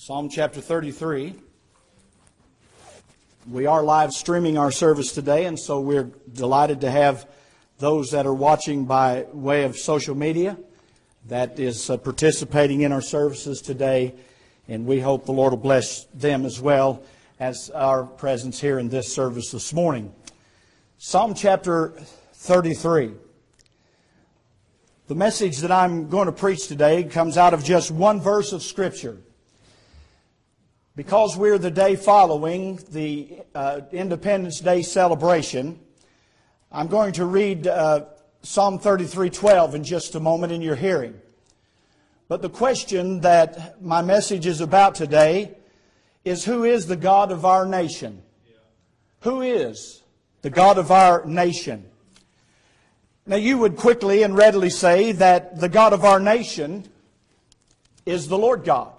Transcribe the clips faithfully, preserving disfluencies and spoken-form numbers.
Psalm chapter thirty-three. We are live streaming our service today, and so we're delighted to have those that are watching by way of social media that is uh, participating in our services today, and we hope the Lord will bless them as well as our presence here in this service this morning. Psalm chapter thirty-three. The message that I'm going to preach today comes out of just one verse of Scripture. Because we're the day following the uh, Independence Day celebration, I'm going to read uh, Psalm thirty-three twelve in just a moment in your hearing. But the question that my message is about today is, who is the God of our nation? Who is the God of our nation? Now, you would quickly and readily say that the God of our nation is the Lord God.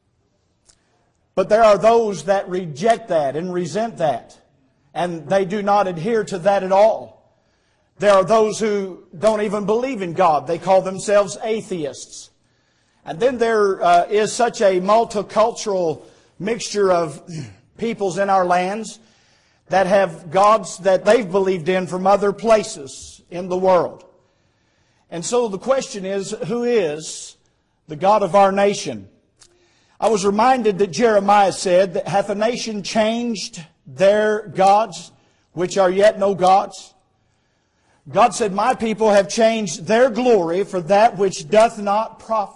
But there are those that reject that and resent that, and they do not adhere to that at all. There are those who don't even believe in God. They call themselves atheists. And then there uh, is such a multicultural mixture of peoples in our lands that have gods that they've believed in from other places in the world. And so the question is, who is the God of our nation? I was reminded that Jeremiah said that, hath a nation changed their gods, which are yet no gods? God said, my people have changed their glory for that which doth not profit.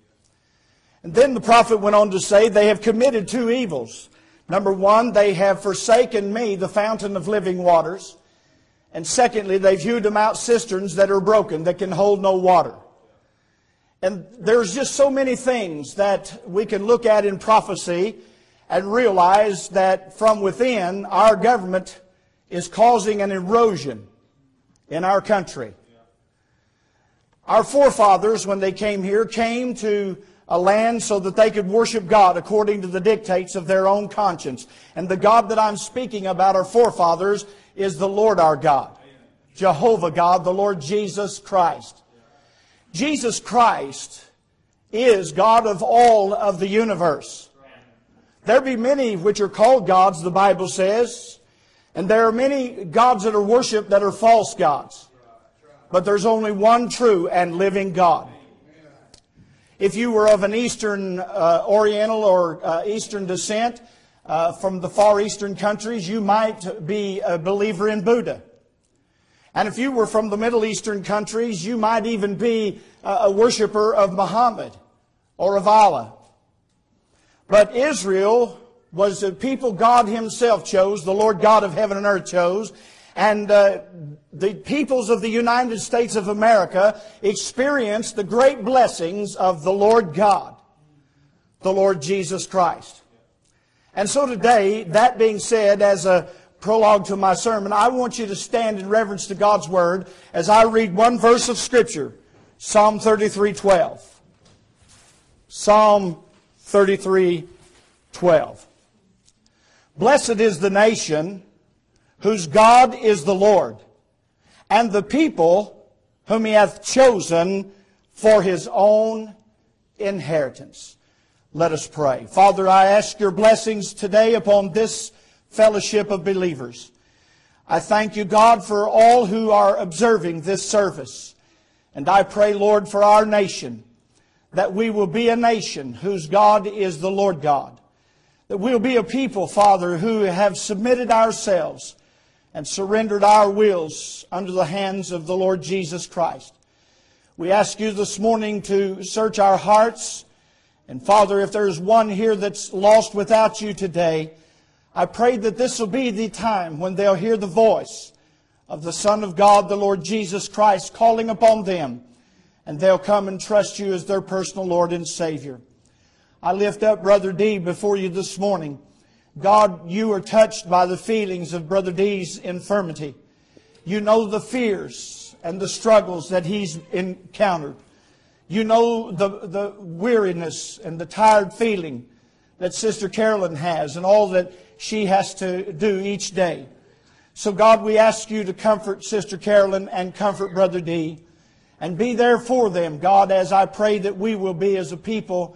And then the prophet went on to say, they have committed two evils. Number one, they have forsaken me, the fountain of living waters. And secondly, they've hewed them out cisterns that are broken, that can hold no water. And there's just so many things that we can look at in prophecy and realize that from within, our government is causing an erosion in our country. Our forefathers, when they came here, came to a land so that they could worship God according to the dictates of their own conscience. And the God that I'm speaking about, our forefathers, is the Lord our God, Jehovah God, the Lord Jesus Christ. Jesus Christ is God of all of the universe. There be many which are called gods, the Bible says, and there are many gods that are worshipped that are false gods. But there's only one true and living God. If you were of an Eastern uh, Oriental or uh, Eastern descent uh, from the Far Eastern countries, you might be a believer in Buddha. And if you were from the Middle Eastern countries, you might even be a worshiper of Muhammad or of Allah. But Israel was a people God Himself chose, the Lord God of heaven and earth chose. And uh, the peoples of the United States of America experienced the great blessings of the Lord God, the Lord Jesus Christ. And so today, that being said, as a prologue to my sermon, I want you to stand in reverence to God's Word as I read one verse of Scripture, Psalm thirty-three twelve. Psalm thirty-three twelve. Blessed is the nation whose God is the Lord, and the people whom He hath chosen for His own inheritance. Let us pray. Father, I ask Your blessings today upon this fellowship of believers. I thank You, God, for all who are observing this service. And I pray, Lord, for our nation, that we will be a nation whose God is the Lord God. That we'll be a people, Father, who have submitted ourselves and surrendered our wills under the hands of the Lord Jesus Christ. We ask You this morning to search our hearts. And Father, if there's one here that's lost without You today, I pray that this will be the time when they'll hear the voice of the Son of God, the Lord Jesus Christ, calling upon them, and they'll come and trust You as their personal Lord and Savior. I lift up Brother D before You this morning. God, You are touched by the feelings of Brother D's infirmity. You know the fears and the struggles that he's encountered. You know the, the weariness and the tired feeling that Sister Carolyn has and all that she has to do each day. So God, we ask You to comfort Sister Carolyn and comfort Brother D and be there for them, God, as I pray that we will be as a people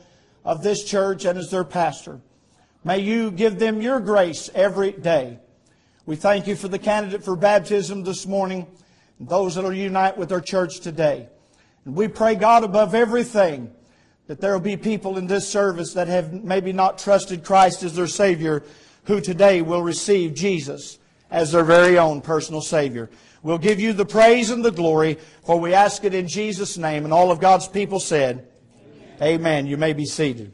of this church and as their pastor. May you give them your grace every day. We thank you for the candidate for baptism this morning and those that will unite with our church today. And we pray, God, above everything, that there will be people in this service that have maybe not trusted Christ as their Savior, who today will receive Jesus as their very own personal Savior. We'll give you the praise and the glory, for we ask it in Jesus' name. And all of God's people said, Amen. Amen. You may be seated.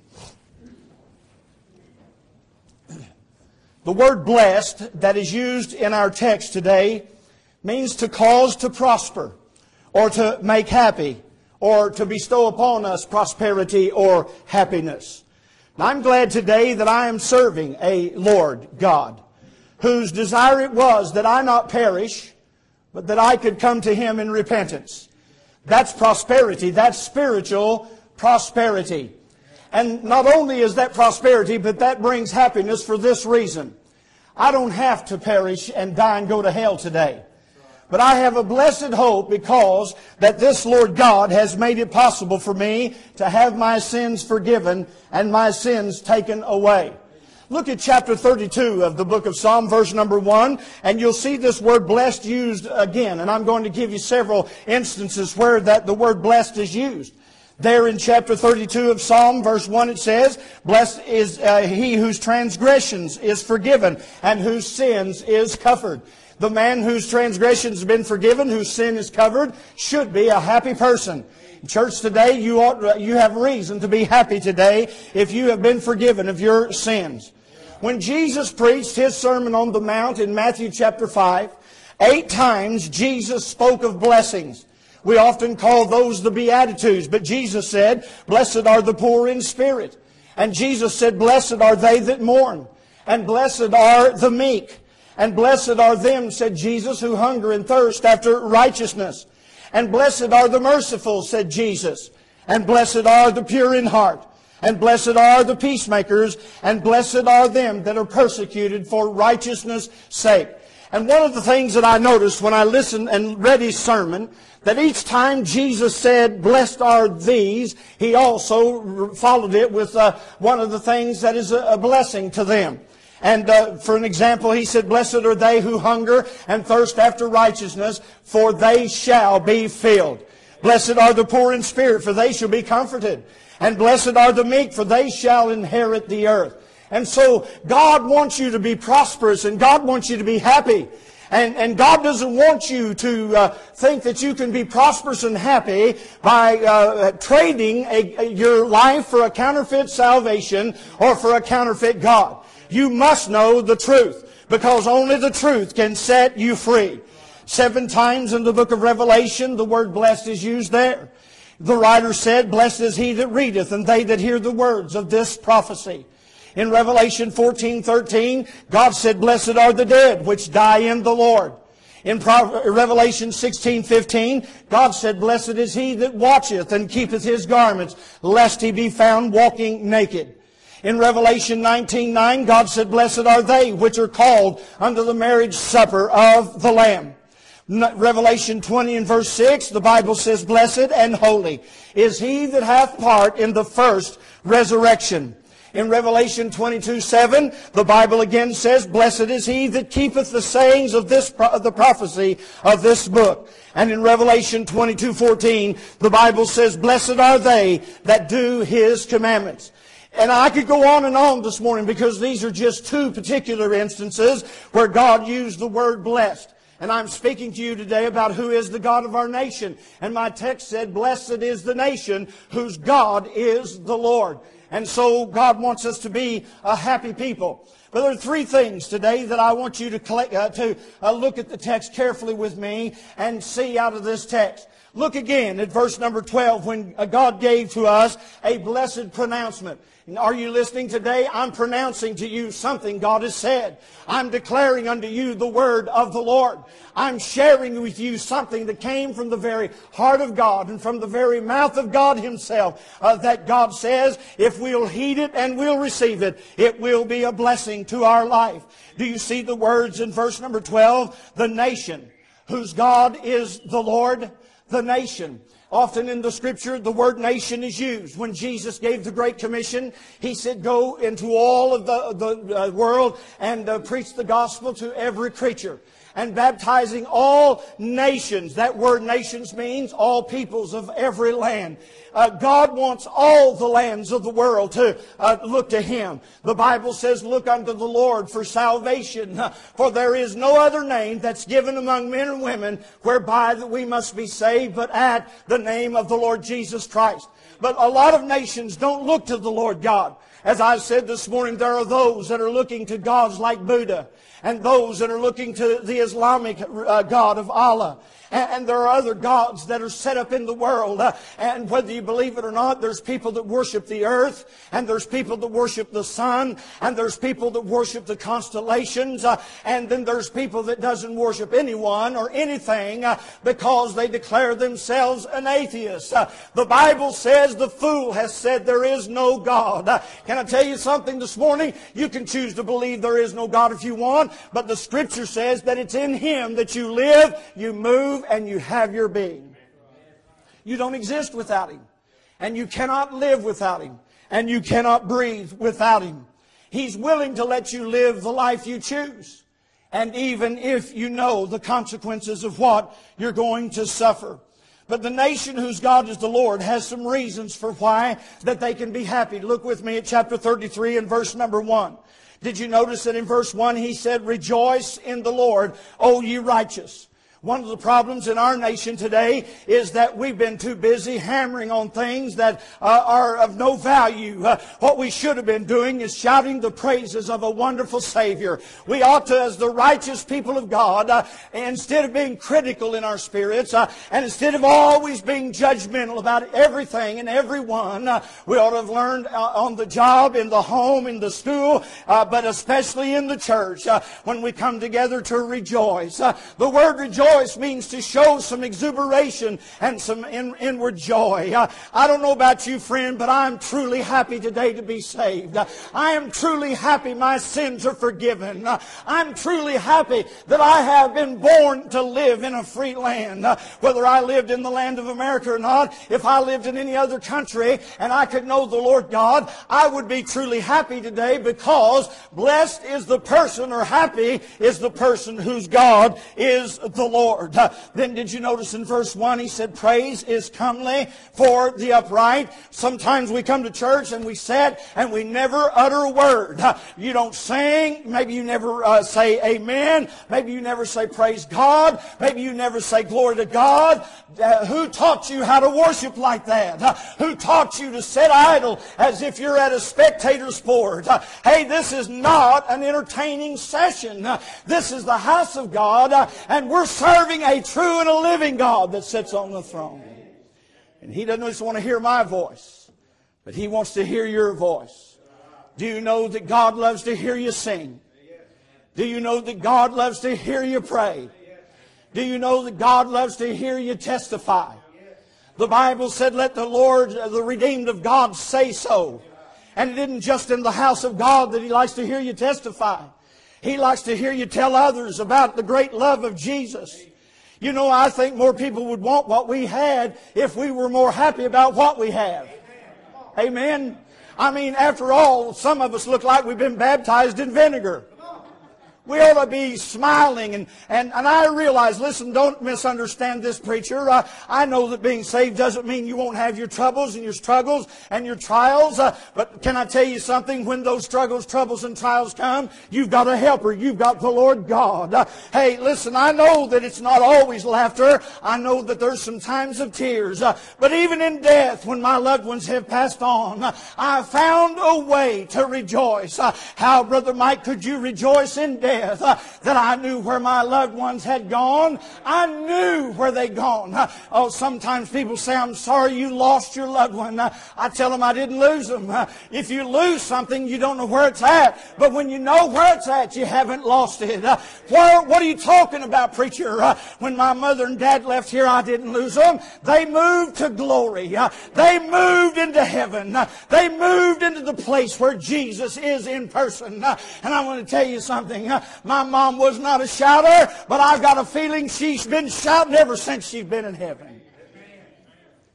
The word blessed that is used in our text today means to cause to prosper, or to make happy, or to bestow upon us prosperity or happiness. Now, I'm glad today that I am serving a Lord God, whose desire it was that I not perish, but that I could come to Him in repentance. That's prosperity. That's spiritual prosperity. And not only is that prosperity, but that brings happiness for this reason. I don't have to perish and die and go to hell today. But I have a blessed hope because that this Lord God has made it possible for me to have my sins forgiven and my sins taken away. Look at chapter thirty-two of the book of Psalm, verse number one, and you'll see this word blessed used again. And I'm going to give you several instances where that the word blessed is used. There in chapter thirty-two of Psalm, verse one, it says, Blessed is uh, he whose transgressions is forgiven and whose sins is covered. The man whose transgressions have been forgiven, whose sin is covered, should be a happy person. In church today, you ought, you have reason to be happy today if you have been forgiven of your sins. When Jesus preached His Sermon on the Mount in Matthew chapter five, eight times Jesus spoke of blessings. We often call those the Beatitudes, but Jesus said, Blessed are the poor in spirit. And Jesus said, Blessed are they that mourn. And blessed are the meek. And blessed are them, said Jesus, who hunger and thirst after righteousness. And blessed are the merciful, said Jesus. And blessed are the pure in heart. And blessed are the peacemakers. And blessed are them that are persecuted for righteousness' sake. And one of the things that I noticed when I listened and read His sermon, that each time Jesus said, Blessed are these, He also followed it with uh, one of the things that is a, a blessing to them. And uh, for an example, He said, Blessed are they who hunger and thirst after righteousness, for they shall be filled. Blessed are the poor in spirit, for they shall be comforted. And blessed are the meek, for they shall inherit the earth. And so God wants you to be prosperous, and God wants you to be happy. And, and God doesn't want you to uh, think that you can be prosperous and happy by uh, trading a, a, your life for a counterfeit salvation or for a counterfeit God. You must know the truth, because only the truth can set you free. Seven times in the book of Revelation, the word blessed is used there. The writer said, Blessed is he that readeth, and they that hear the words of this prophecy. In Revelation fourteen thirteen, God said, Blessed are the dead which die in the Lord. In Revelation sixteen fifteen, God said, Blessed is he that watcheth and keepeth his garments, lest he be found walking naked. In Revelation nineteen nine, God said, Blessed are they which are called unto the marriage supper of the Lamb. Revelation twenty and verse six, the Bible says, Blessed and holy is he that hath part in the first resurrection. In Revelation twenty-two seven, the Bible again says, Blessed is he that keepeth the sayings of this of the prophecy of this book. And in Revelation twenty-two fourteen, the Bible says, Blessed are they that do His commandments. And I could go on and on this morning, because these are just two particular instances where God used the word blessed. And I'm speaking to you today about who is the God of our nation. And my text said, Blessed is the nation whose God is the Lord. And so God wants us to be a happy people. But there are three things today that I want you to, collect, uh, to uh, look at the text carefully with me and see out of this text. Look again at verse number twelve, when God gave to us a blessed pronouncement. Are you listening today? I'm pronouncing to you something God has said. I'm declaring unto you the word of the Lord. I'm sharing with you something that came from the very heart of God and from the very mouth of God Himself, uh, that God says, if we'll heed it and we'll receive it, it will be a blessing to our life. Do you see the words in verse number twelve? The nation whose God is the Lord, the nation. Often in the Scripture, the word nation is used. When Jesus gave the Great Commission, He said, go into all of the, the uh, world and uh, preach the gospel to every creature. And baptizing all nations. That word nations means all peoples of every land. Uh, God wants all the lands of the world to uh, look to Him. The Bible says, look unto the Lord for salvation. For there is no other name that's given among men and women whereby that we must be saved but at the name of the Lord Jesus Christ. But a lot of nations don't look to the Lord God. As I said this morning, there are those that are looking to gods like Buddha, and those that are looking to the Islamic uh, God of Allah. And, and there are other gods that are set up in the world. Uh, and whether you believe it or not, there's people that worship the earth, and there's people that worship the sun, and there's people that worship the constellations, uh, and then there's people that doesn't worship anyone or anything uh, because they declare themselves an atheist. Uh, the Bible says the fool has said there is no God. Uh, can I tell you something this morning? You can choose to believe there is no God if you want. But the Scripture says that it's in Him that you live, you move, and you have your being. You don't exist without Him. And you cannot live without Him. And you cannot breathe without Him. He's willing to let you live the life you choose. And even if you know the consequences of what you're going to suffer. But the nation whose God is the Lord has some reasons for why that they can be happy. Look with me at chapter thirty-three and verse number one. Did you notice that in verse one He said, rejoice in the Lord, O ye righteous. One of the problems in our nation today is that we've been too busy hammering on things that uh, are of no value. Uh, what we should have been doing is shouting the praises of a wonderful Savior. We ought to, as the righteous people of God, uh, instead of being critical in our spirits, uh, and instead of always being judgmental about everything and everyone, uh, we ought to have learned uh, on the job, in the home, in the school, uh, but especially in the church, uh, when we come together to rejoice. Uh, the word rejoice means to show some exuberation and some in, inward joy. Uh, I don't know about you, friend, but I'm truly happy today to be saved. Uh, I am truly happy my sins are forgiven. Uh, I'm truly happy that I have been born to live in a free land. Uh, whether I lived in the land of America or not, if I lived in any other country and I could know the Lord God, I would be truly happy today, because blessed is the person, or happy is the person whose God is the Lord. Lord. Uh, then did you notice in verse one He said, praise is comely for the upright. Sometimes we come to church and we sit and we never utter a word. Uh, you don't sing. Maybe you never uh, say amen. Maybe you never say praise God. Maybe you never say glory to God. Uh, who taught you how to worship like that? Uh, who taught you to sit idle as if you're at a spectator sport? Uh, hey, this is not an entertaining session. Uh, this is the house of God, uh, and we're serving a true and a living God that sits on the throne. And He doesn't just want to hear my voice, but He wants to hear your voice. Do you know that God loves to hear you sing? Do you know that God loves to hear you pray? Do you know that God loves to hear you testify? The Bible said, let the Lord, the redeemed of God, say so. And it isn't just in the house of God that He likes to hear you testify. He likes to hear you tell others about the great love of Jesus. You know, I think more people would want what we had if we were more happy about what we have. Amen. I mean, after all, some of us look like we've been baptized in vinegar. We ought to be smiling. And, and, and I realize, listen, don't misunderstand this, preacher. Uh, I know that being saved doesn't mean you won't have your troubles and your struggles and your trials. Uh, but can I tell you something? When those struggles, troubles, and trials come, you've got a helper. You've got the Lord God. Uh, hey, listen, I know that it's not always laughter. I know that there's some times of tears. Uh, but even in death, when my loved ones have passed on, uh, I found a way to rejoice. Uh, how, Brother Mike, could you rejoice in death? Uh, that I knew where my loved ones had gone. I knew where they'd gone. Uh, oh, sometimes people say, I'm sorry you lost your loved one. Uh, I tell them I didn't lose them. Uh, if you lose something, you don't know where it's at. But when you know where it's at, you haven't lost it. Uh, where, what are you talking about, preacher? Uh, when my mother and dad left here, I didn't lose them. They moved to glory. Uh, they moved into heaven. Uh, they moved into the place where Jesus is in person. Uh, and I want to tell you something. Uh, My mom was not a shouter, but I've got a feeling she's been shouting ever since she's been in heaven.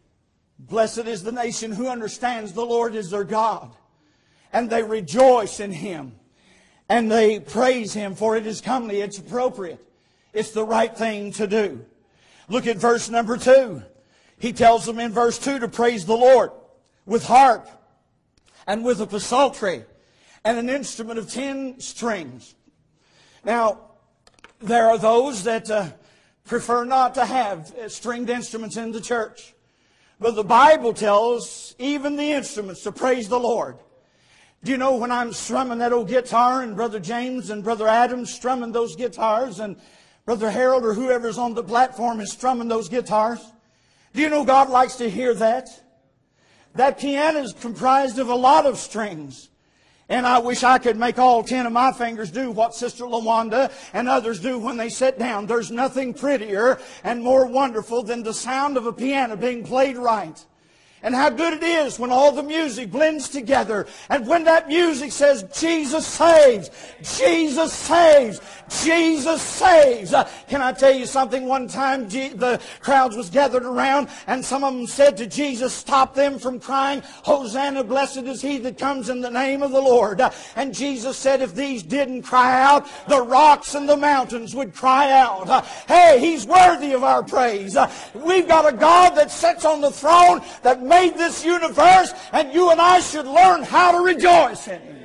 Blessed is the nation who understands the Lord is their God, and they rejoice in Him, and they praise Him, for it is comely, it's appropriate. It's the right thing to do. Look at verse number two. He tells them in verse two to praise the Lord with harp and with a psaltery and an instrument of ten strings. Now, there are those that uh, prefer not to have stringed instruments in the church. But the Bible tells even the instruments to praise the Lord. Do you know when I'm strumming that old guitar and Brother James and Brother Adams strumming those guitars and Brother Harold or whoever's on the platform is strumming those guitars? Do you know God likes to hear that? That piano is comprised of a lot of strings. And I wish I could make all ten of my fingers do what Sister LaWanda and others do when they sit down. There's nothing prettier and more wonderful than the sound of a piano being played right. And how good it is when all the music blends together. And when that music says, Jesus saves, Jesus saves, Jesus saves. Uh, can I tell you something? One time G- the crowds was gathered around and some of them said to Jesus, stop them from crying, Hosanna, blessed is he that comes in the name of the Lord. Uh, and Jesus said if these didn't cry out, the rocks and the mountains would cry out. Uh, hey, He's worthy of our praise. Uh, we've got a God that sits on the throne that made this universe, and you and I should learn how to rejoice in Him.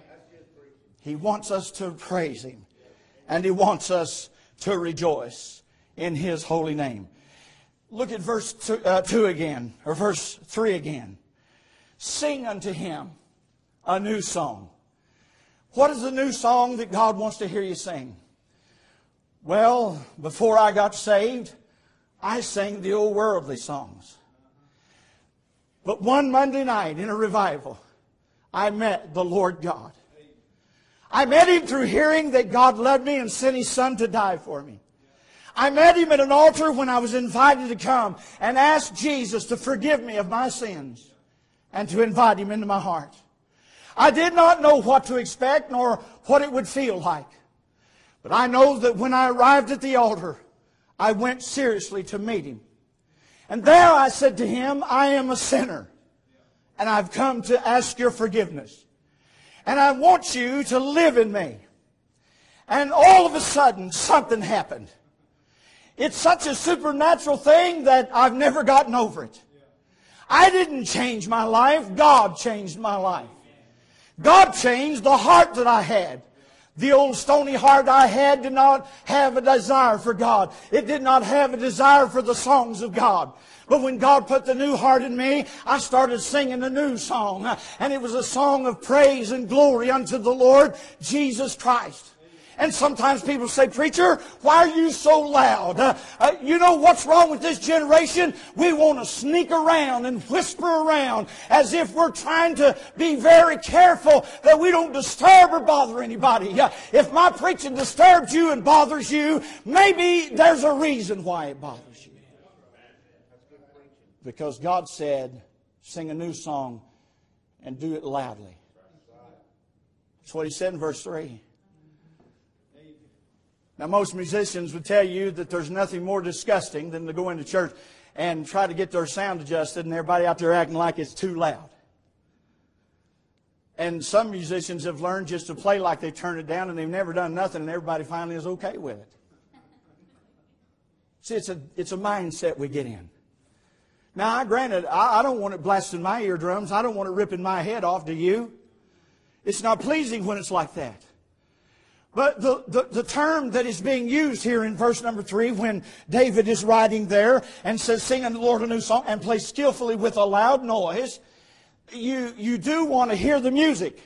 He wants us to praise Him, and He wants us to rejoice in His holy name. Look at verse two, uh, two again, or verse three again. Sing unto Him a new song. What is the new song that God wants to hear you sing? Well, before I got saved, I sang the old worldly songs. But one Monday night in a revival, I met the Lord God. I met Him through hearing that God loved me and sent His Son to die for me. I met Him at an altar when I was invited to come and ask Jesus to forgive me of my sins and to invite Him into my heart. I did not know what to expect nor what it would feel like. But I know that when I arrived at the altar, I went seriously to meet Him. And there I said to Him, I am a sinner, and I've come to ask your forgiveness. And I want you to live in me. And all of a sudden, something happened. It's such a supernatural thing that I've never gotten over it. I didn't change my life. God changed my life. God changed the heart that I had. The old stony heart I had did not have a desire for God. It did not have a desire for the songs of God. But when God put the new heart in me, I started singing a new song. And it was a song of praise and glory unto the Lord Jesus Christ. And sometimes people say, preacher, why are you so loud? Uh, uh, you know what's wrong with this generation? We want to sneak around and whisper around as if we're trying to be very careful that we don't disturb or bother anybody. Uh, if my preaching disturbs you and bothers you, maybe there's a reason why it bothers you. Because God said, sing a new song and do it loudly. That's what He said in verse three. Now, most musicians would tell you that there's nothing more disgusting than to go into church and try to get their sound adjusted and everybody out there acting like it's too loud. And some musicians have learned just to play like they turn it down and they've never done nothing and everybody finally is okay with it. See, it's a, it's a mindset we get in. Now, I granted, I, I don't want it blasting my eardrums. I don't want it ripping my head off, do you? It's not pleasing when it's like that. But the, the, the term that is being used here in verse number three, when David is writing there and says, sing unto the Lord a new song and play skillfully with a loud noise, you, you do want to hear the music.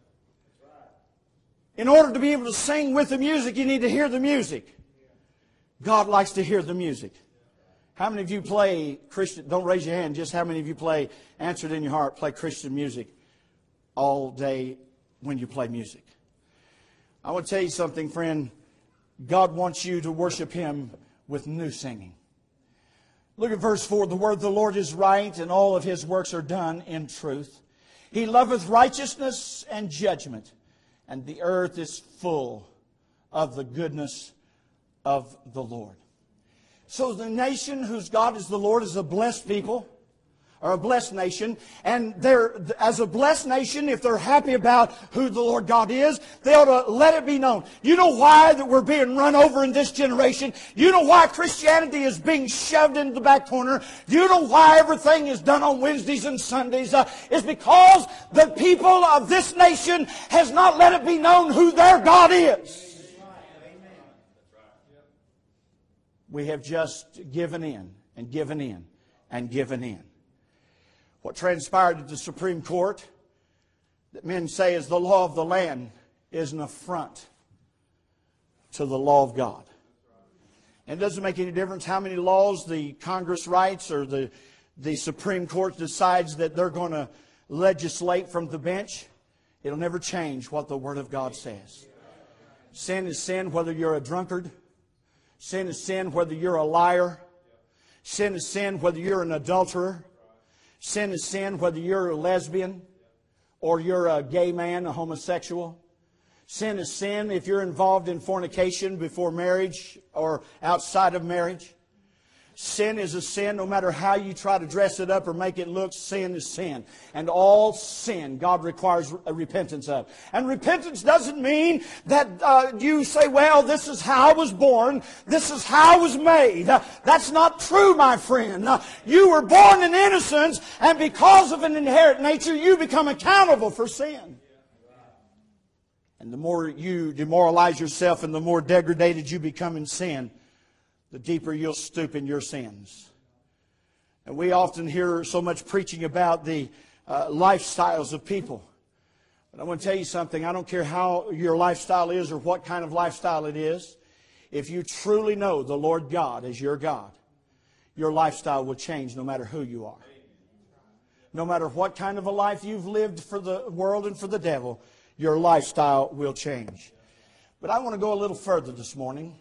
In order to be able to sing with the music, you need to hear the music. God likes to hear the music. How many of you play Christian, don't raise your hand, just how many of you play, answer it in your heart, play Christian music all day when you play music? I want to tell you something, friend. God wants you to worship Him with new singing. Look at verse four. The word of the Lord is right, and all of His works are done in truth. He loveth righteousness and judgment, and the earth is full of the goodness of the Lord. So the nation whose God is the Lord is a blessed people, or a blessed nation. And they're, as a blessed nation, if they're happy about who the Lord God is, they ought to let it be known. You know why that we're being run over in this generation? You know why Christianity is being shoved into the back corner? You know why everything is done on Wednesdays and Sundays? Uh, it's because the people of this nation has not let it be known who their God is. We have just given in and given in and given in. What transpired at the Supreme Court that men say is the law of the land is an affront to the law of God. And it doesn't make any difference how many laws the Congress writes or the, the Supreme Court decides that they're going to legislate from the bench. It'll never change what the Word of God says. Sin is sin whether you're a drunkard. Sin is sin whether you're a liar. Sin is sin whether you're an adulterer. Sin is sin whether you're a lesbian or you're a gay man, a homosexual. Sin is sin if you're involved in fornication before marriage or outside of marriage. Sin is a sin no matter how you try to dress it up or make it look. Sin is sin. And all sin God requires a repentance of. And repentance doesn't mean that uh, you say, well, this is how I was born. This is how I was made. Uh, that's not true, my friend. Uh, you were born in innocence, and because of an inherent nature, you become accountable for sin. And the more you demoralize yourself and the more degraded you become in sin, the deeper you'll stoop in your sins. And we often hear so much preaching about the uh, lifestyles of people. But I want to tell you something. I don't care how your lifestyle is or what kind of lifestyle it is. If you truly know the Lord God as your God, your lifestyle will change no matter who you are. No matter what kind of a life you've lived for the world and for the devil, your lifestyle will change. But I want to go a little further this morning.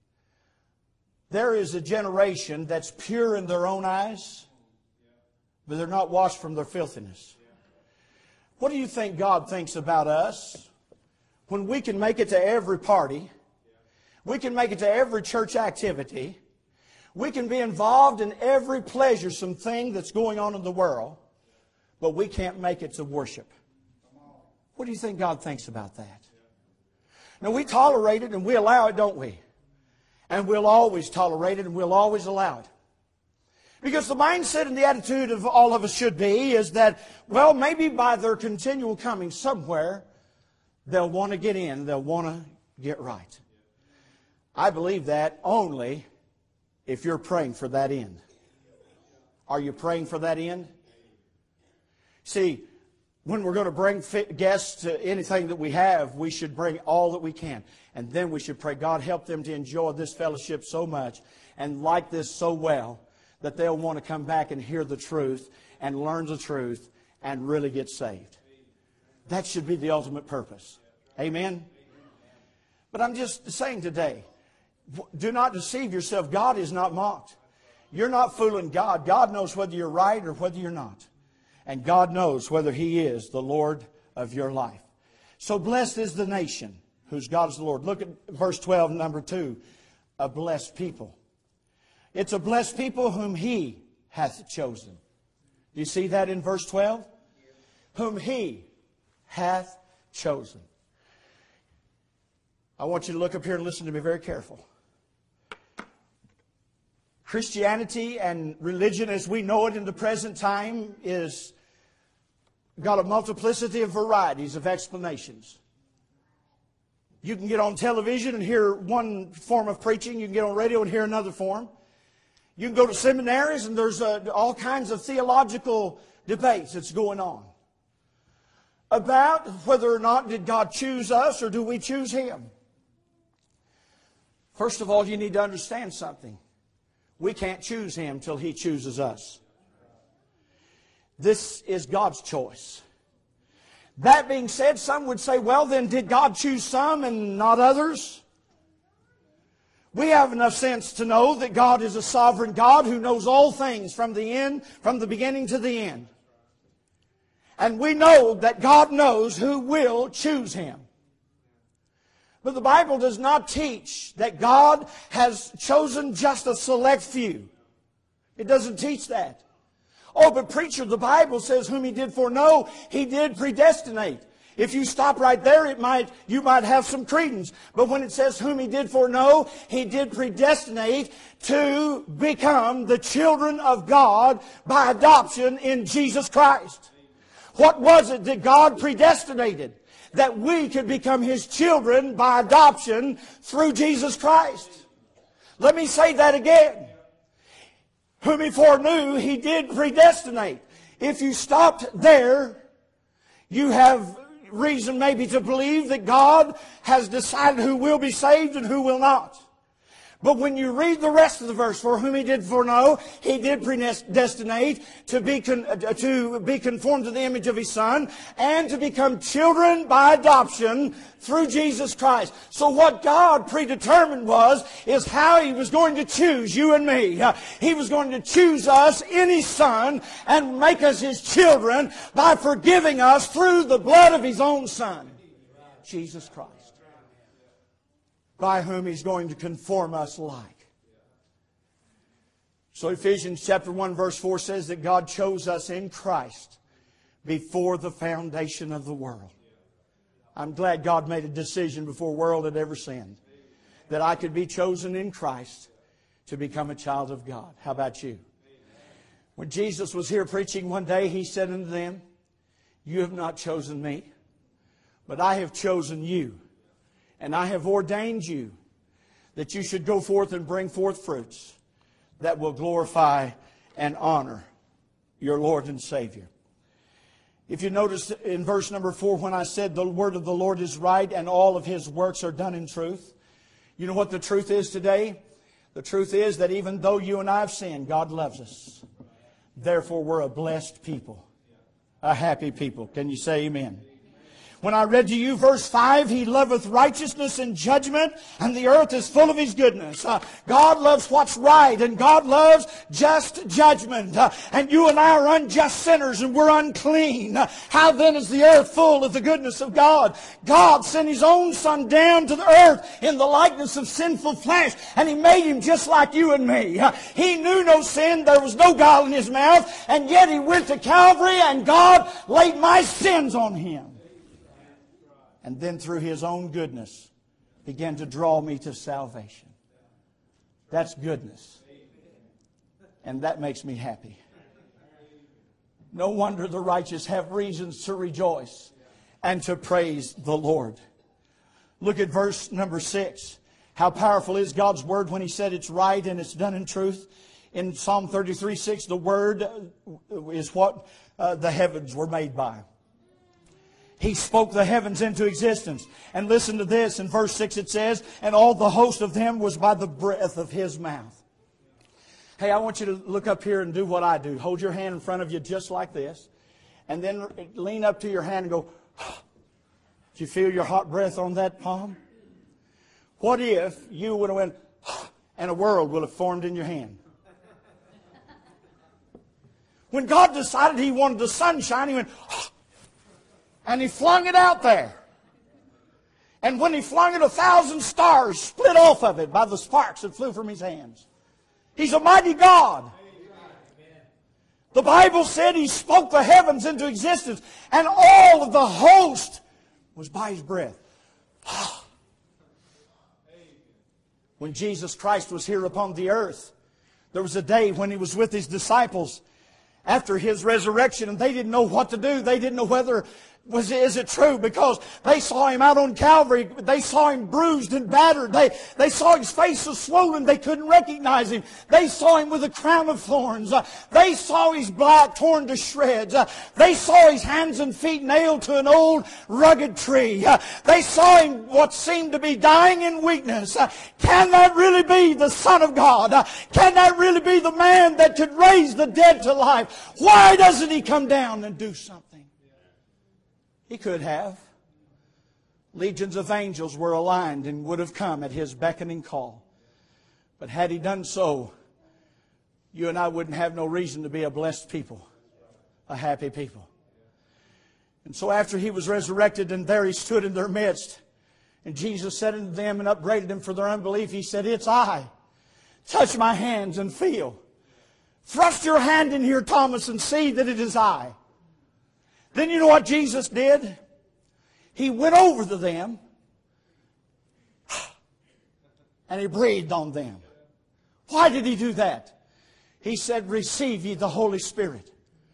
There is a generation that's pure in their own eyes, but they're not washed from their filthiness. What do you think God thinks about us when we can make it to every party, we can make it to every church activity, we can be involved in every pleasuresome thing that's going on in the world, but we can't make it to worship? What do you think God thinks about that? Now, we tolerate it and we allow it, don't we? And we'll always tolerate it and we'll always allow it. Because the mindset and the attitude of all of us should be is that, well, maybe by their continual coming somewhere, they'll want to get in, they'll want to get right. I believe that only if you're praying for that end. Are you praying for that end? See, when we're going to bring guests to anything that we have, we should bring all that we can. And then we should pray, God, help them to enjoy this fellowship so much and like this so well that they'll want to come back and hear the truth and learn the truth and really get saved. That should be the ultimate purpose. Amen? But I'm just saying today, do not deceive yourself. God is not mocked. You're not fooling God. God knows whether you're right or whether you're not. And God knows whether He is the Lord of your life. So blessed is the nation whose God is the Lord. Look at verse twelve, number two. A blessed people. It's a blessed people whom He hath chosen. Do you see that in verse twelve? Whom He hath chosen. I want you to look up here and listen to me very careful. Christianity and religion as we know it in the present time is got a multiplicity of varieties of explanations. You can get on television and hear one form of preaching. You can get on radio and hear another form. You can go to seminaries and there's uh, all kinds of theological debates that's going on about whether or not did God choose us or do we choose Him. First of all, you need to understand something. We can't choose Him till He chooses us. This is God's choice. That being said, some would say, well, then did God choose some and not others? We have enough sense to know that God is a sovereign God who knows all things from the end, from the beginning to the end. And we know that God knows who will choose Him. But the Bible does not teach that God has chosen just a select few. It doesn't teach that. Oh, but preacher, the Bible says whom He did foreknow, He did predestinate. If you stop right there, it might you might have some credence. But when it says whom He did foreknow, He did predestinate to become the children of God by adoption in Jesus Christ. What was it that God predestinated? That we could become His children by adoption through Jesus Christ. Let me say that again. Whom He foreknew, He did predestinate. If you stopped there, you have reason maybe to believe that God has decided who will be saved and who will not. But when you read the rest of the verse, for whom He did foreknow, He did predestinate to be, con- to be conformed to the image of His Son and to become children by adoption through Jesus Christ. So what God predetermined was, is how He was going to choose you and me. Uh, he was going to choose us in His Son and make us His children by forgiving us through the blood of His own Son, Jesus Christ, by whom He's going to conform us like. So Ephesians chapter one verse four says that God chose us in Christ before the foundation of the world. I'm glad God made a decision before the world had ever sinned, that I could be chosen in Christ to become a child of God. How about you? When Jesus was here preaching one day, He said unto them, you have not chosen me, but I have chosen you. And I have ordained you that you should go forth and bring forth fruits that will glorify and honor your Lord and Savior. If you notice in verse number four, when I said the word of the Lord is right and all of His works are done in truth, you know what the truth is today? The truth is that even though you and I have sinned, God loves us. Therefore, we're a blessed people, a happy people. Can you say amen? When I read to you verse five, He loveth righteousness and judgment, and the earth is full of His goodness. Uh, God loves what's right, and God loves just judgment. Uh, and you and I are unjust sinners, and we're unclean. Uh, how then is the earth full of the goodness of God? God sent His own Son down to the earth in the likeness of sinful flesh, and He made Him just like you and me. Uh, he knew no sin, there was no guile in His mouth, and yet He went to Calvary, and God laid my sins on Him. And then through His own goodness began to draw me to salvation. That's goodness. And that makes me happy. No wonder the righteous have reasons to rejoice and to praise the Lord. Look at verse number six. How powerful is God's Word when He said it's right and it's done in truth. In Psalm thirty-three six, the Word is what uh, the heavens were made by. He spoke the heavens into existence. And listen to this. In verse six it says, and all the host of them was by the breath of His mouth. Hey, I want you to look up here and do what I do. Hold your hand in front of you just like this. And then lean up to your hand and go, do you feel your hot breath on that palm? What if you would have went, and a world would have formed in your hand? When God decided He wanted the sunshine, He went, and He flung it out there. And when He flung it, a thousand stars split off of it by the sparks that flew from His hands. He's a mighty God. The Bible said He spoke the heavens into existence, and all of the host was by His breath. When Jesus Christ was here upon the earth, there was a day when He was with His disciples after His resurrection, and they didn't know what to do. They didn't know whether Was, is it true? Because they saw Him out on Calvary. They saw Him bruised and battered. They, they saw His face so swollen they couldn't recognize Him. They saw Him with a crown of thorns. Uh, they saw His back torn to shreds. Uh, they saw His hands and feet nailed to an old rugged tree. Uh, they saw Him what seemed to be dying in weakness. Uh, can that really be the Son of God? Uh, can that really be the man that could raise the dead to life? Why doesn't He come down and do something? He could have. Legions of angels were aligned and would have come at His beckoning call. But had He done so, you and I wouldn't have no reason to be a blessed people, a happy people. And so after He was resurrected and there He stood in their midst, and Jesus said unto them and upbraided them for their unbelief, He said, it's I. Touch my hands and feel. Thrust your hand in here, Thomas, and see that it is I. Then you know what Jesus did? He went over to them and He breathed on them. Why did He do that? He said, receive ye the Holy Spirit.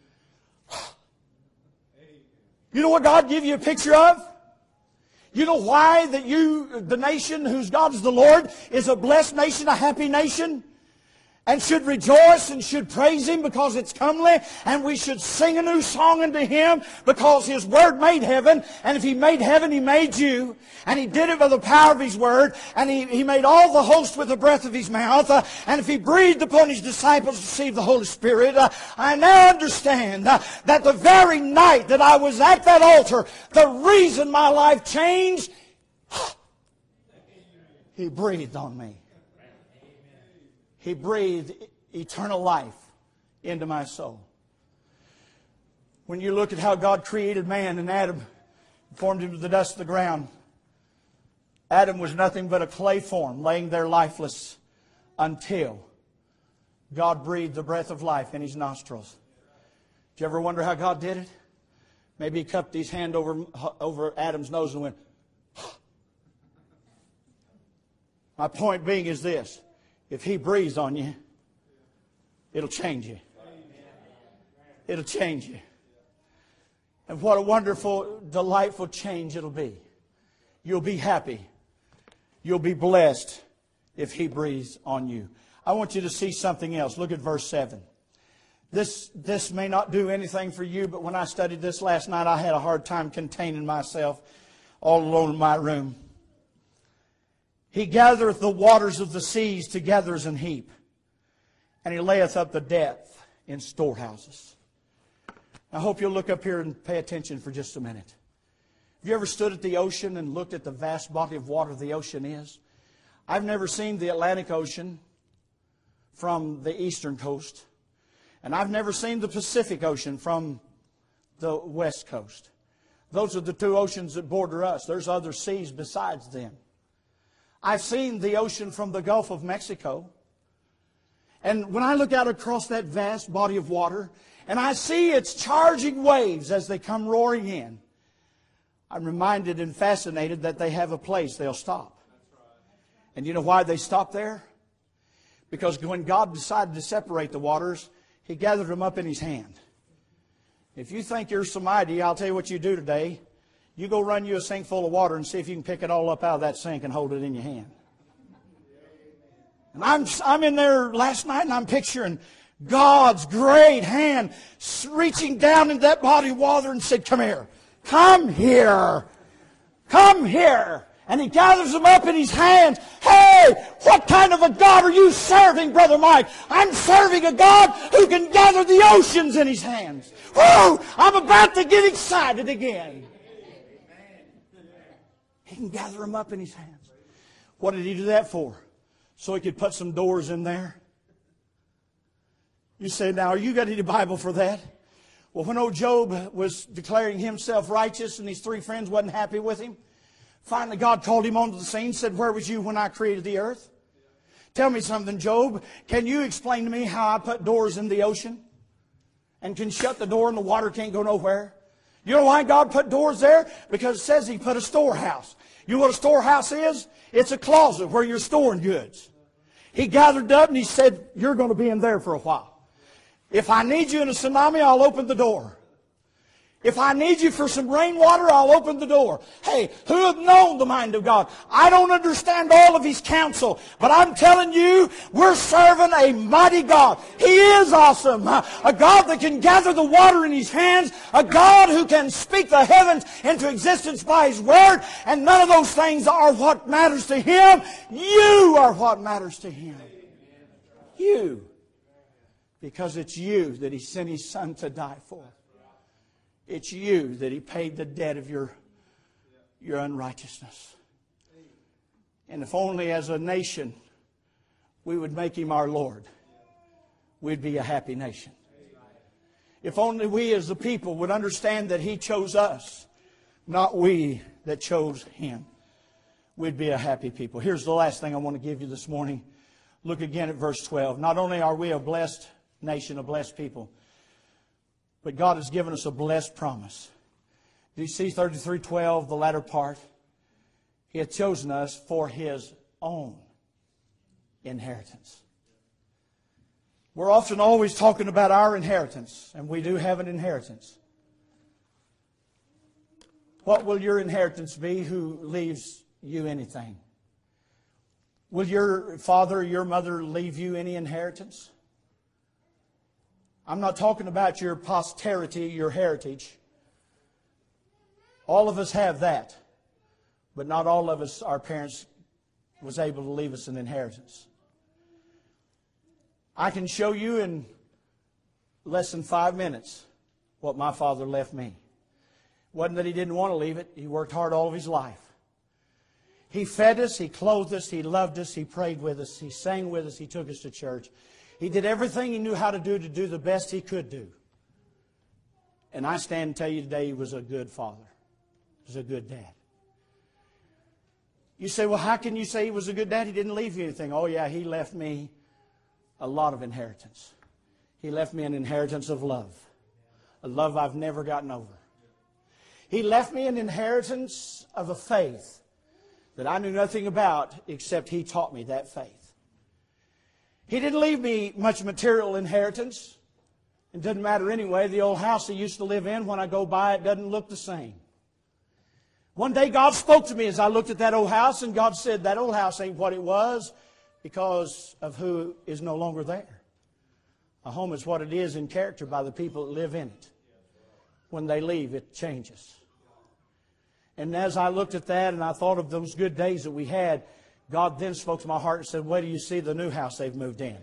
You know what God gave you a picture of? You know why that you, the nation whose God is the Lord, is a blessed nation, a happy nation? And should rejoice and should praise Him because it's comely. And we should sing a new song unto Him because His Word made heaven. And if He made heaven, He made you. And He did it by the power of His Word. And He, he made all the host with the breath of His mouth. Uh, and if He breathed upon His disciples to receive the Holy Spirit, uh, I now understand uh, that the very night that I was at that altar, the reason my life changed, He breathed on me. He breathed eternal life into my soul. When you look at how God created man and Adam, formed him to the dust of the ground, Adam was nothing but a clay form, laying there lifeless until God breathed the breath of life in his nostrils. Did you ever wonder how God did it? Maybe He cupped His hand over, over Adam's nose and went, my point being is this. If He breathes on you, it'll change you. It'll change you. And what a wonderful, delightful change it'll be. You'll be happy. You'll be blessed if He breathes on you. I want you to see something else. Look at verse seven. This, this may not do anything for you, but when I studied this last night, I had a hard time containing myself all alone in my room. He gathereth the waters of the seas together as an heap, and He layeth up the depth in storehouses. I hope you'll look up here and pay attention for just a minute. Have you ever stood at the ocean and looked at the vast body of water the ocean is? I've never seen the Atlantic Ocean from the eastern coast, and I've never seen the Pacific Ocean from the west coast. Those are the two oceans that border us. There's other seas besides them. I've seen the ocean from the Gulf of Mexico. And when I look out across that vast body of water, and I see its charging waves as they come roaring in, I'm reminded and fascinated that they have a place they'll stop. And you know why they stop there? Because when God decided to separate the waters, He gathered them up in His hand. If you think you're some idea, I'll tell you what you do today. You go run you a sink full of water and see if you can pick it all up out of that sink and hold it in your hand. And I'm, I'm in there last night and I'm picturing God's great hand reaching down into that body of water and said, come here. Come here. Come here. And He gathers them up in His hands. Hey, what kind of a God are you serving, Brother Mike? I'm serving a God who can gather the oceans in His hands. Woo! I'm about to get excited again. He can gather them up in His hands. What did He do that for? So He could put some doors in there? You say, now, are you got any Bible for that? Well, when old Job was declaring himself righteous and his three friends wasn't happy with him, finally God called him onto the scene, said, where was you when I created the earth? Tell me something, Job. Can you explain to me how I put doors in the ocean and can shut the door and the water can't go nowhere? You know why God put doors there? Because it says He put a storehouse. You know what a storehouse is? It's a closet where you're storing goods. He gathered up and He said, you're going to be in there for a while. If I need you in a tsunami, I'll open the door. If I need you for some rainwater, I'll open the door. Hey, who have known the mind of God? I don't understand all of His counsel, but I'm telling you, we're serving a mighty God. He is awesome. A God that can gather the water in His hands. A God who can speak the heavens into existence by His Word. And none of those things are what matters to Him. You are what matters to Him. You. Because it's you that He sent His Son to die for. It's you that He paid the debt of your, your unrighteousness. And if only as a nation we would make Him our Lord, we'd be a happy nation. If only we as the people would understand that He chose us, not we that chose Him, we'd be a happy people. Here's the last thing I want to give you this morning. Look again at verse twelve. Not only are we a blessed nation, a blessed people. But God has given us a blessed promise. Do you see thirty-three twelve, the latter part? He hath chosen us for His own inheritance. We're often always talking about our inheritance, and we do have an inheritance. What will your inheritance be who leaves you anything? Will your father or your mother leave you any inheritance? I'm not talking about your posterity, your heritage. All of us have that. But not all of us, our parents, was able to leave us an inheritance. I can show you in less than five minutes what my father left me. It wasn't that he didn't want to leave it. He worked hard all of his life. He fed us, He clothed us, He loved us, He prayed with us, He sang with us, He took us to church. He did everything He knew how to do to do the best He could do. And I stand and tell you today He was a good father. He was a good dad. You say, well, how can you say He was a good dad? He didn't leave you anything. Oh yeah, He left me a lot of inheritance. He left me an inheritance of love. A love I've never gotten over. He left me an inheritance of a faith that I knew nothing about except He taught me that faith. He didn't leave me much material inheritance. It doesn't matter anyway. The old house He used to live in, when I go by, it doesn't look the same. One day God spoke to me as I looked at that old house, and God said, that old house ain't what it was because of who is no longer there. A home is what it is in character by the people that live in it. When they leave, it changes. And as I looked at that and I thought of those good days that we had, God then spoke to my heart and said, wait till you see the new house they've moved in.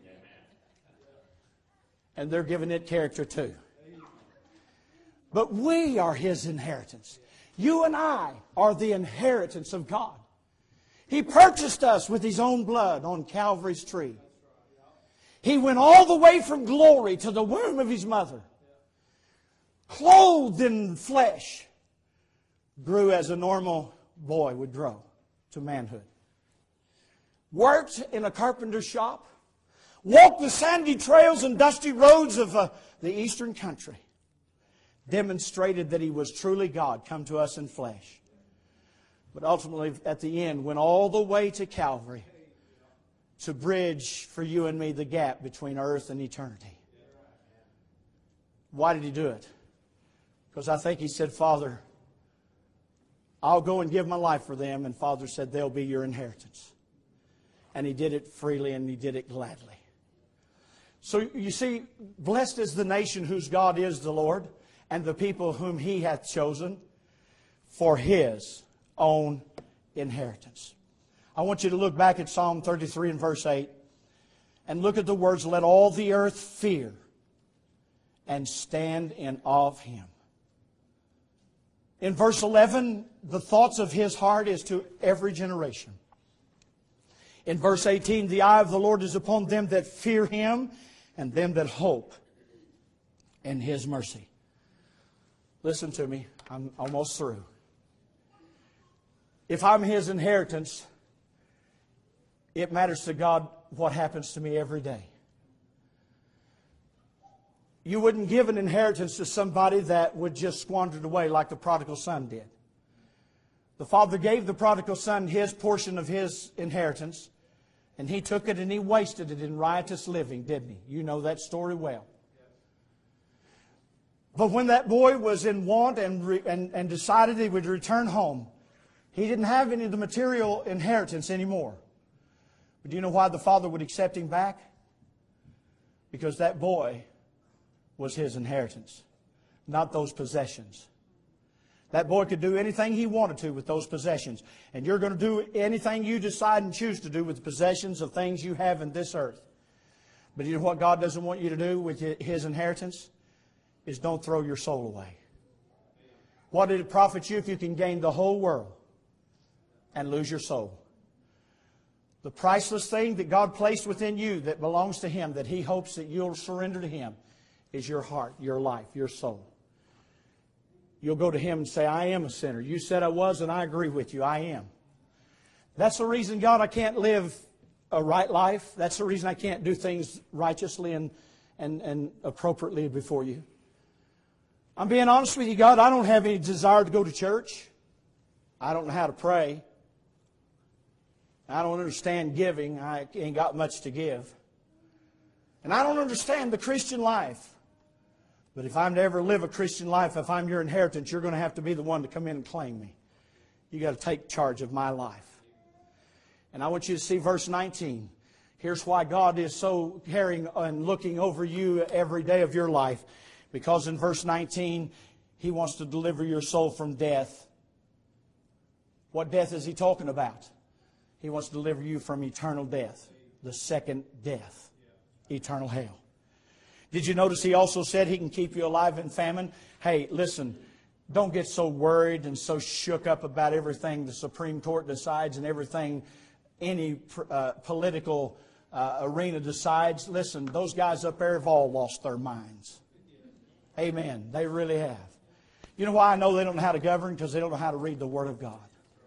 And they're giving it character too. But we are His inheritance. You and I are the inheritance of God. He purchased us with His own blood on Calvary's tree. He went all the way from glory to the womb of His mother. Clothed in flesh. Grew as a normal boy would grow to manhood. Worked in a carpenter's shop. Walked the sandy trails and dusty roads of uh, the eastern country. Demonstrated that He was truly God, come to us in flesh. But ultimately, at the end, went all the way to Calvary to bridge for you and me the gap between earth and eternity. Why did He do it? Because I think He said, Father, I'll go and give my life for them. And Father said, they'll be your inheritance. And He did it freely and He did it gladly. So you see, blessed is the nation whose God is the Lord, and the people whom He hath chosen for His own inheritance. I want you to look back at Psalm thirty-three and verse eight and look at the words, let all the earth fear and stand in awe of Him. In verse eleven, the thoughts of His heart is to every generation. In verse eighteen, the eye of the Lord is upon them that fear Him and them that hope in His mercy. Listen to me, I'm almost through. If I'm His inheritance, it matters to God what happens to me every day. You wouldn't give an inheritance to somebody that would just squander it away like the prodigal son did. The father gave the prodigal son his portion of his inheritance, and he took it and he wasted it in riotous living, didn't he? You know that story well. But when that boy was in want and, re, and, and decided he would return home, he didn't have any of the material inheritance anymore. But do you know why the father would accept him back? Because that boy was his inheritance, not those possessions. That boy could do anything he wanted to with those possessions. And you're going to do anything you decide and choose to do with the possessions of things you have in this earth. But you know what God doesn't want you to do with His inheritance? Is don't throw your soul away. What did it profit you if you can gain the whole world and lose your soul? The priceless thing that God placed within you that belongs to Him, that He hopes that you'll surrender to Him, is your heart, your life, your soul. You'll go to Him and say, I am a sinner. You said I was, and I agree with you. I am. That's the reason, God, I can't live a right life. That's the reason I can't do things righteously and, and, and appropriately before you. I'm being honest with you, God, I don't have any desire to go to church. I don't know how to pray. I don't understand giving. I ain't got much to give. And I don't understand the Christian life. But if I'm to ever live a Christian life, if I'm your inheritance, you're going to have to be the one to come in and claim me. You've got to take charge of my life. And I want you to see verse nineteen. Here's why God is so caring and looking over you every day of your life. Because in verse nineteen, He wants to deliver your soul from death. What death is He talking about? He wants to deliver you from eternal death. The second death. Eternal hell. Did you notice He also said He can keep you alive in famine? Hey, listen, don't get so worried and so shook up about everything the Supreme Court decides and everything any uh, political uh, arena decides. Listen, those guys up there have all lost their minds. Amen. They really have. You know why I know they don't know how to govern? Because they don't know how to read the Word of God.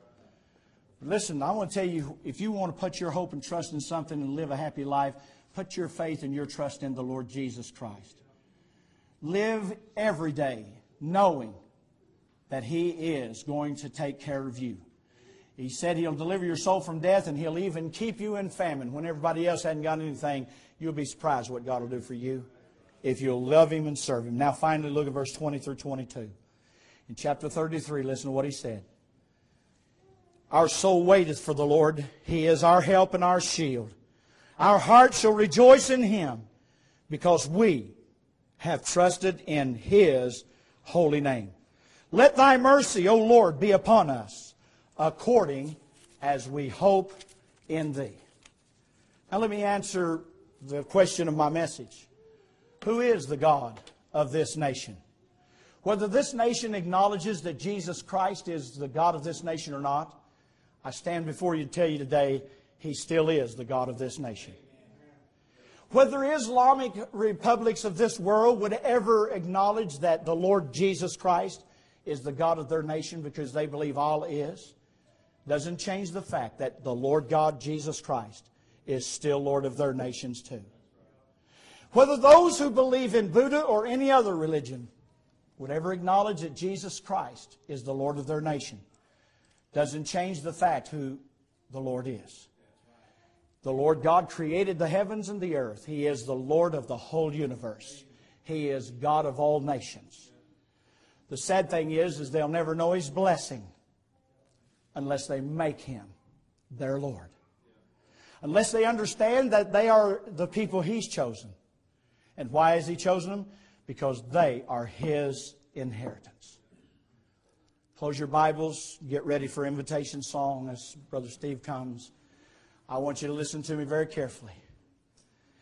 Listen, I want to tell you, if you want to put your hope and trust in something and live a happy life, put your faith and your trust in the Lord Jesus Christ. Live every day knowing that He is going to take care of you. He said He'll deliver your soul from death, and He'll even keep you in famine. When everybody else hadn't got anything, you'll be surprised what God will do for you if you'll love Him and serve Him. Now finally look at verse twenty through twenty-two. In chapter thirty-three, listen to what He said. Our soul waiteth for the Lord. He is our help and our shield. Our heart shall rejoice in Him, because we have trusted in His holy name. Let Thy mercy, O Lord, be upon us, according as we hope in Thee. Now let me answer the question of my message. Who is the God of this nation? Whether this nation acknowledges that Jesus Christ is the God of this nation or not, I stand before you to tell you today, He still is the God of this nation. Whether Islamic republics of this world would ever acknowledge that the Lord Jesus Christ is the God of their nation because they believe Allah is, doesn't change the fact that the Lord God, Jesus Christ, is still Lord of their nations too. Whether those who believe in Buddha or any other religion would ever acknowledge that Jesus Christ is the Lord of their nation, doesn't change the fact who the Lord is. The Lord God created the heavens and the earth. He is the Lord of the whole universe. He is God of all nations. The sad thing is, is they'll never know His blessing unless they make Him their Lord. Unless they understand that they are the people He's chosen. And why has He chosen them? Because they are His inheritance. Close your Bibles. Get ready for invitation song as Brother Steve comes. I want you to listen to me very carefully.